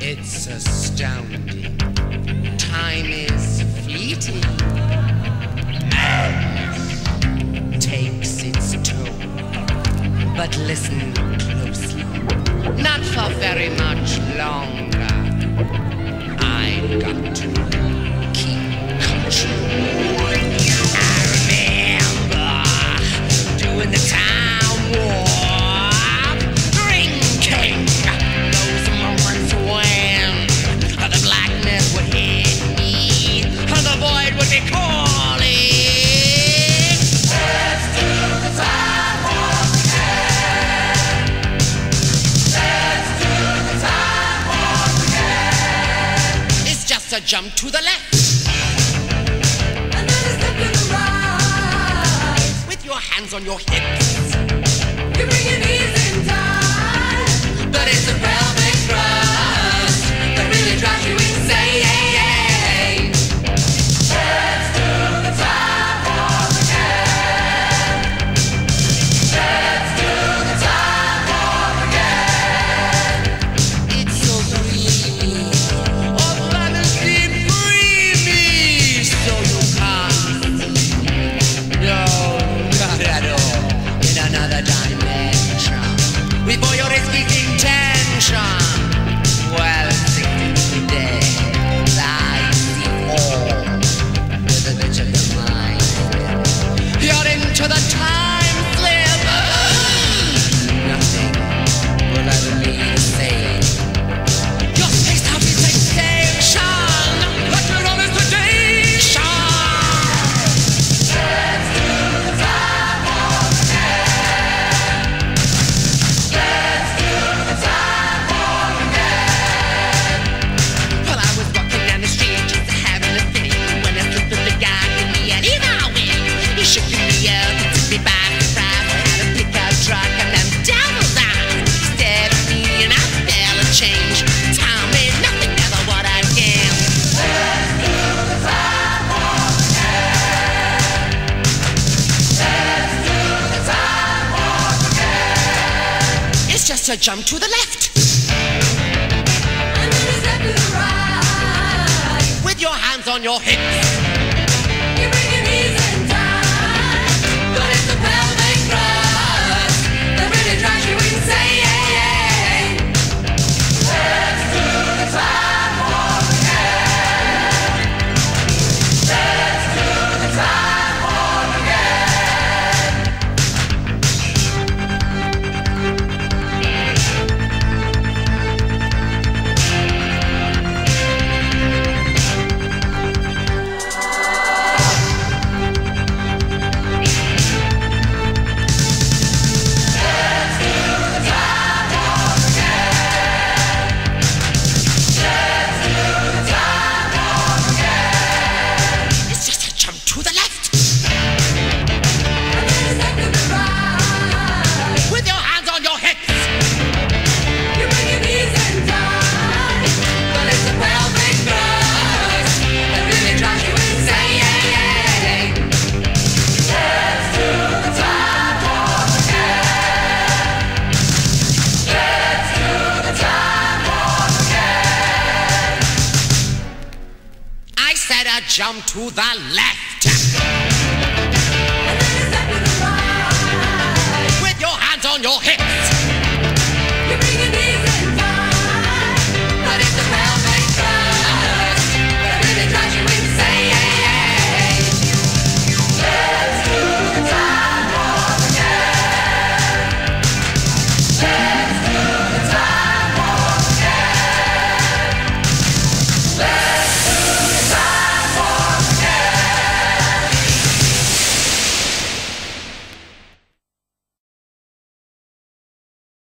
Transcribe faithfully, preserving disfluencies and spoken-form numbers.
It's astounding. Time is fleeting. Madness takes its toll. But listen closely. Not for very much longer. I've got to keep control. I remember doing the time warp, drinking those moments when the blackness would hit me and the void would be calling. Let's do the time warp again. Let's do the time warp again. It's just a jump to the left. Hands on your hips. You bring your knees in time. But it's a pelvic thrust that really drives you insane. Let's do the time warp again. Let's do the time warp again. It's so dreamy. Oh, fantasy free me. So you can't. No. In another dimension, with all your risky intention. Well, sixteen today, I see all with a bitch of the mind. You're into the time slip. Nothing will ever be the same. Your spaced out is extinction, like you're on a sedation. Let's do the time warp again. Let's do the time warp again. Well, I was walking down the street just having a thing when I slipped through the guy in me and he's all in. He shook me up and took me by surprise. I had a pickup truck and them devils eyes. He stared at me and I felt a change. Time ain't nothing, never what I can. Let's do the time warp again. Let's do the time warp again. It's just a jump to the left. And then a step to the right. With your hands on your hips. You bring your knees in time. But it's the pelvic thrust that really drives you insane. Let's do the time warp again. Let's do the time warp It's just a jump to the left. And then a step to the right. With your hands on your hips. You bring your knees in time. But it's the pelvic thrust that really drives you insane. Let's do the time warp again. Let's do the time warp again. I said a jump to the left. And then a step to the right. With your hands on your hips.